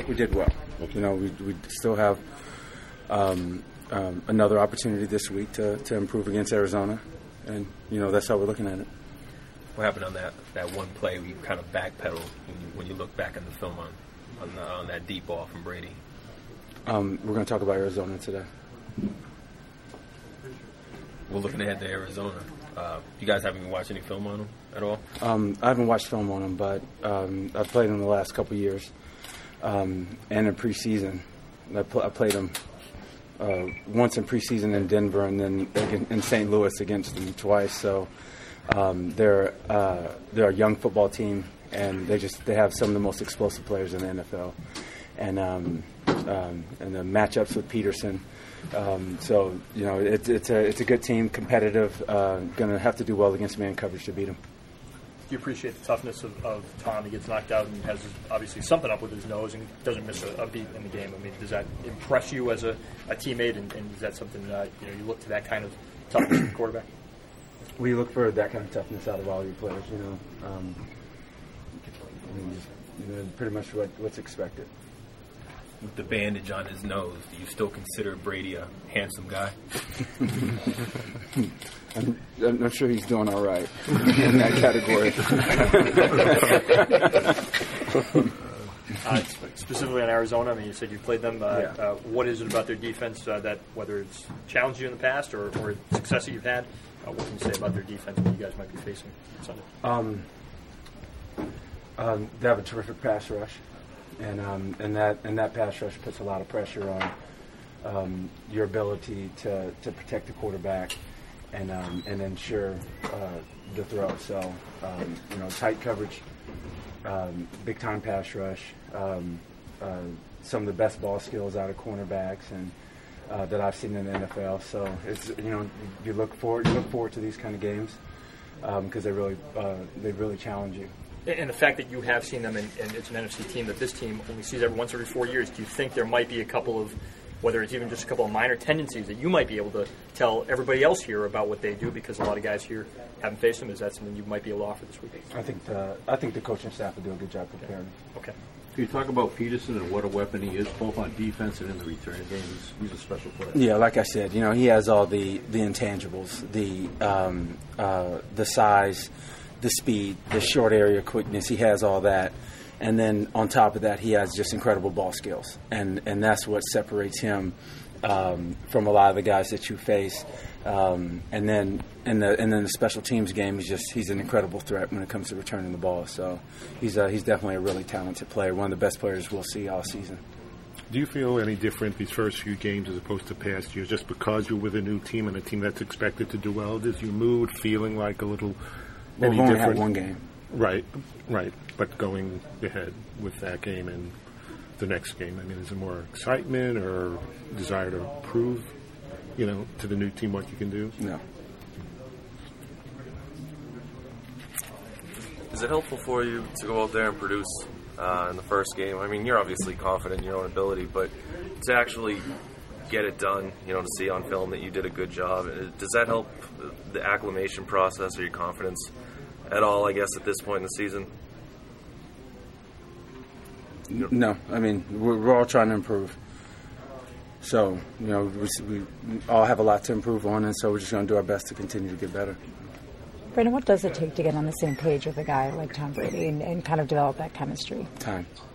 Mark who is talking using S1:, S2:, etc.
S1: like we did well. You know, we still have another opportunity this week to improve against Arizona, and you know that's how we're looking at it.
S2: What happened on that one play where you kind of backpedaled when you look back in the film on that deep ball from Brady?
S1: We're going to talk about Arizona today.
S2: We're looking ahead to Arizona. You guys haven't watched any film on them at all?
S1: I haven't watched film on them, but I've played them the last couple of years, and in preseason. I played them once in preseason in Denver, and then in St. Louis against them twice. So they're a young football team, and they have some of the most explosive players in the NFL, and the matchups with Peterson. So you know it's a good team, competitive. Going to have to do well against man coverage to beat them.
S3: Do you appreciate the toughness of Tom? He gets knocked out and has obviously something up with his nose and doesn't miss a beat in the game. I mean, does that impress you as a teammate, and is that something you look to that kind of toughness in the quarterback?
S1: We look for that kind of toughness out of all your players. Pretty much what's expected.
S2: With the bandage on his nose, do you still consider Brady a handsome guy?
S1: I'm sure he's doing all right in that category.
S3: Specifically on Arizona, I mean, you said you played them. What is it about their defense that, whether it's challenged you in the past or success that you've had, what can you say about their defense that you guys might be facing Sunday?
S1: They have a terrific pass rush, and that pass rush puts a lot of pressure on your ability to protect the quarterback and ensure the throw. So tight coverage, big time pass rush, some of the best ball skills out of cornerbacks and that I've seen in the NFL. So it's you look forward to these kind of games because they really challenge you.
S3: And the fact that you have seen them, and it's an NFC team that this team only sees once every 4 years, do you think there might be a couple of, whether it's even just a couple of minor tendencies that you might be able to tell everybody else here about what they do, because a lot of guys here haven't faced them? Is that something you might be able to offer this week?
S1: I think the coaching staff will do a good job preparing.
S3: Okay.
S4: Can you talk about Peterson and what a weapon he is, both on defense and in the return game? He's a special player.
S1: Yeah, like I said, he has all the intangibles, the size, the speed, the short area quickness. He has all that. And then on top of that, he has just incredible ball skills. And that's what separates him from a lot of the guys that you face. And then in the special teams game, he's an incredible threat when it comes to returning the ball. So he's definitely a really talented player, one of the best players we'll see all season.
S5: Do you feel any different these first few games as opposed to past years, just because you're with a new team and a team that's expected to do well? Does your mood feeling like a little
S1: we've only had one game.
S5: Right. But going ahead with that game and the next game, I mean, is it more excitement or desire to prove, to the new team what you can do?
S1: No.
S6: Is it helpful for you to go out there and produce in the first game? I mean, you're obviously confident in your own ability, but to actually get it done, to see on film that you did a good job, does that help the acclimation process or your confidence at all, I guess, at this point in the season?
S1: No. I mean, we're all trying to improve. So, we all have a lot to improve on, and so we're just going to do our best to continue to get better.
S7: Brandon, what does it take to get on the same page with a guy like Tom Brady and kind of develop that chemistry?
S1: Time.